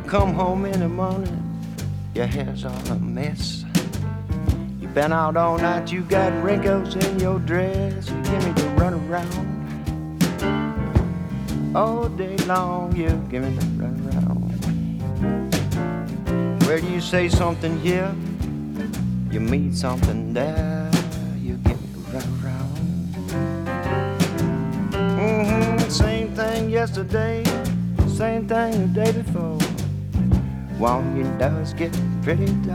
come home in the morning, your hair's all a mess. You been out all night, you got wrinkles in your dress. You give me the run around all day long. You give me the run around. Where you say something here, you mean something there. You give me the run around. Same thing yesterday, same thing the day before. One, you does get pretty